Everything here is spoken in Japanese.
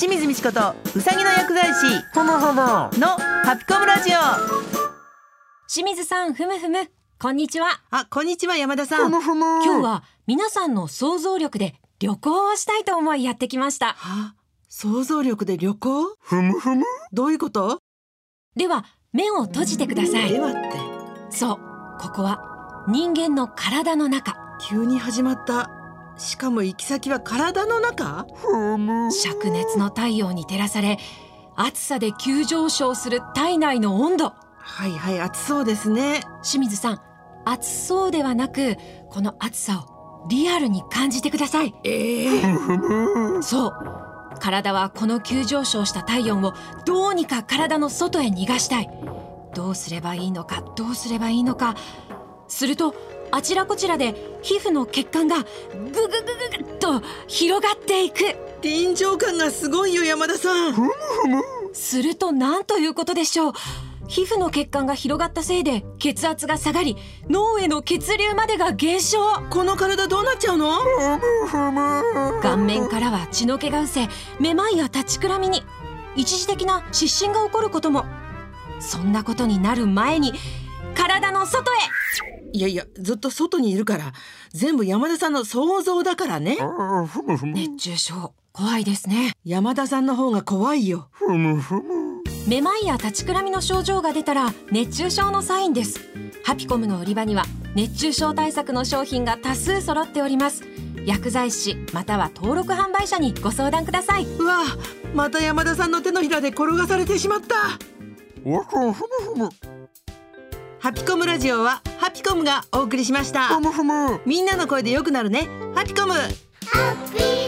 清水美智子とうさぎの薬剤師ふむふむのハピコムラジオ。 清水さん、ふむふむ、こんにちは。 こんにちは、山田さん。 ふむふむ。 今日は皆さんの想像力で旅行をしたいと思いやってきました。 想像力で旅行？ ふむふむ。 どういうこと？ では目を閉じてください。 ではってそう、ここは人間の体の中。 急に始まった。しかも行き先は体の中？ ふむ。 灼熱の太陽に照らされ、暑さで急上昇する体内の温度。 はいはい、暑そうですね。 清水さん、暑そうではなく、この暑さをリアルに感じてください。そう、体はこの急上昇した体温をどうにか体の外へ逃がしたい。どうすればいいのか、どうすればいいのか。するとあちらこちらで皮膚の血管がぐぐぐぐぐっと広がっていく。 臨場感がすごいよ、山田さん。 するとなんということでしょう。皮膚の血管が広がったせいで血圧が下がり、脳への血流までが減少。 この体どうなっちゃうの？ 顔面からは血の気が失せ、めまいや立ちくらみに、一時的な失神が起こることも。そんなことになる前に体の外へ。 いやいや、ずっと外にいるから、全部山田さんの想像だからね。 ふむふむ。 熱中症怖いですね。 山田さんの方が怖いよ。 ふむふむ。 めまいや立ちくらみの症状が出たら熱中症のサインです。ハピコムの売り場には熱中症対策の商品が多数揃っております。薬剤師または登録販売者にご相談ください。 うわ、また山田さんの手のひらで転がされてしまった。 わくふむふむ。 ハピコムラジオはハピコムがお送りしました。 ふむふむ。 みんなの声で良くなるね。ハピコム。 ハッピー